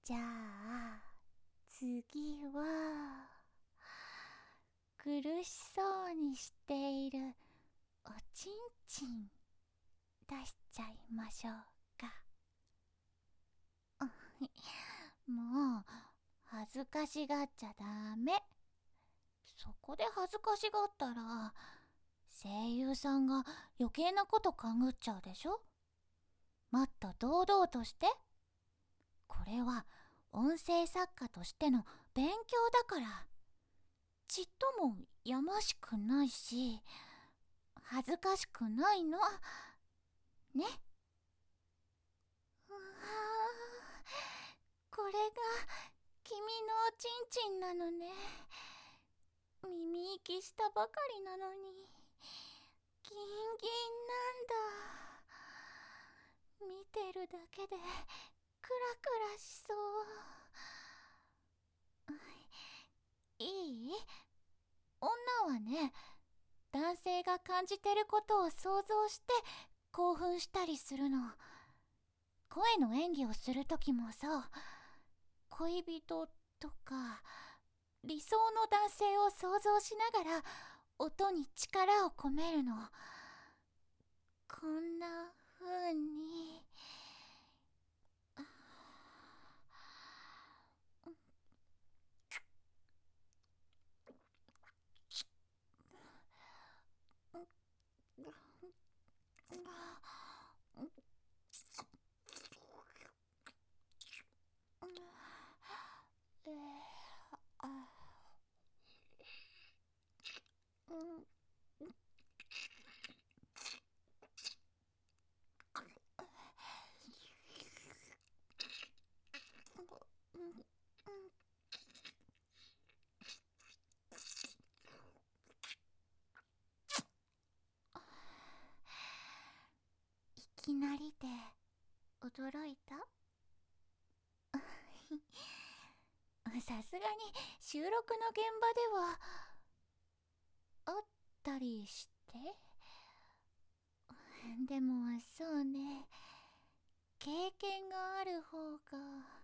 じゃあ次は苦しそうにしているおちんちん出しちゃいましょうか。もう恥ずかしがっちゃダメ。そこで恥ずかしがったら声優さんが余計なこと勘ぐっちゃうでしょ。もっと堂々として。これは音声作家としての勉強だから。ちっともやましくないし恥ずかしくないのね。うわー、これが君のおちんちんなのね。耳息したばかりなのにギンギンなんだ。見てるだけでクラクラしそう。いい？女はね、男性が感じてることを想像して興奮したりするの。声の演技をするときもそう。恋人とか理想の男性を想像しながら音に力を込めるの。こんな風にいきなりで驚いた？さすがに収録の現場ではあったりして。でもそうね、経験がある方が。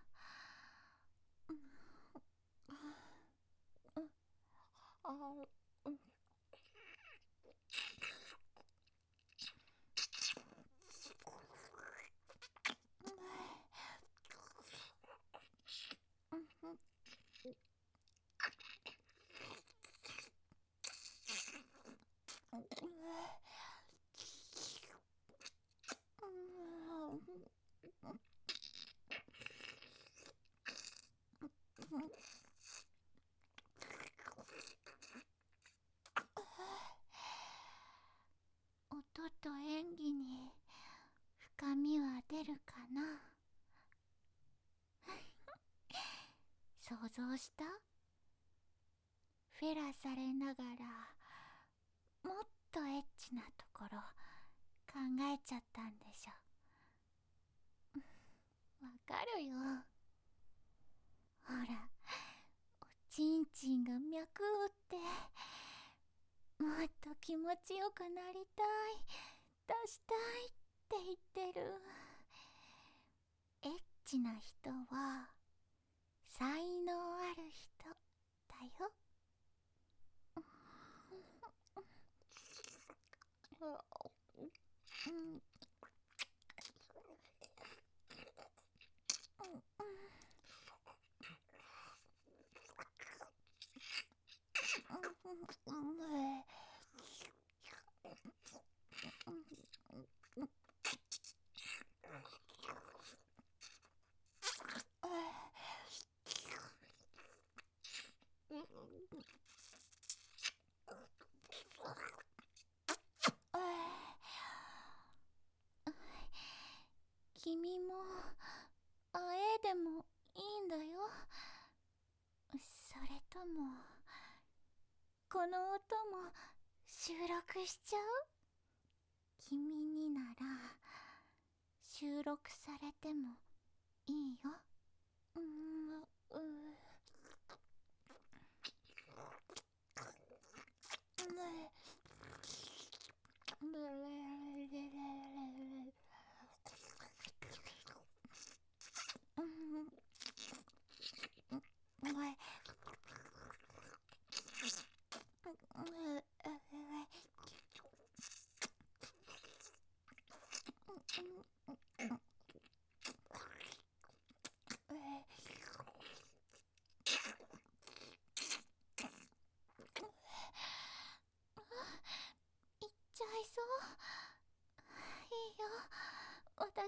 音と演技に深みは出るかな。想像した？フェラされながらもっとエッチなところ考えちゃったんでしょ。わかるよ。ほら、おちんちんが脈打ってもっと気持ちよくなりたい、出したいって言ってる。エッチな人は才能ある人だよ。君もあえでもいいんだよ。それともこの音も収録しちゃう？君になら収録されてもいいよ。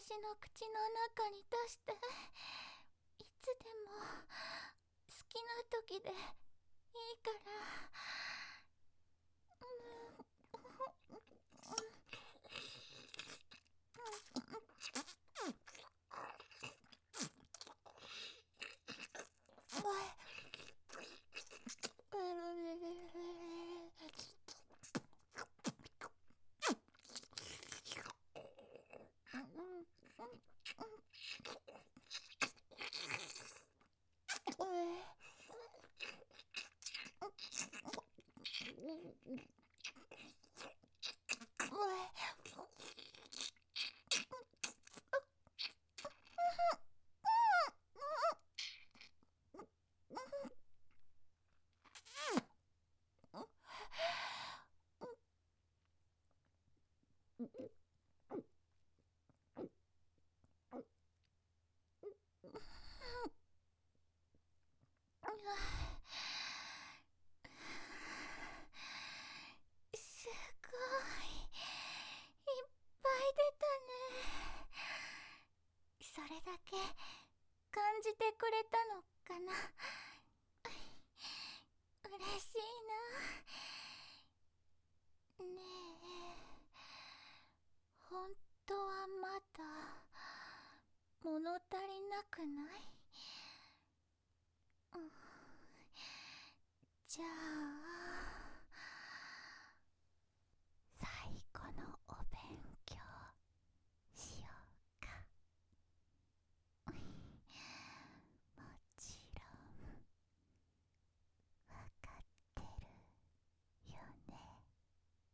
私の口の中に出して、いつでも好きな時でいいから。すごい、いっぱい出たね。それだけ感じてくれたのかな。嬉しいな。ねえ、本当はまだ物足りなくない？じゃあ